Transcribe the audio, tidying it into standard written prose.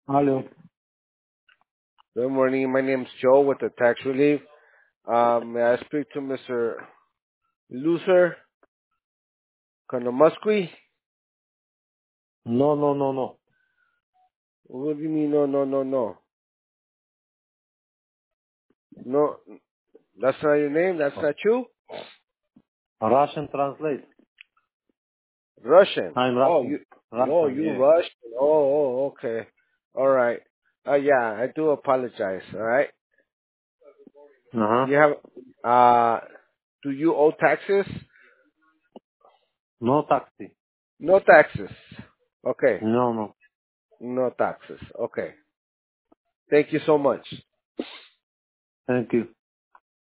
Hello. Good morning. My name's Joe with the Tax Relief. May I speak to Mr. Loser Konomusky? No, no, no, no. What do you mean? No, no, no, no. No, that's not your name. That's not you. Russian translate. Russian. I'm Oh, Russian. you. Oh, Russian, you yeah. Russian. Okay. All right. Yeah. I do apologize. All right. Uh-huh. You have. Do you owe taxes? No taxi. No taxes. Okay. No, no. No taxes. Okay. Thank you so much. Thank you.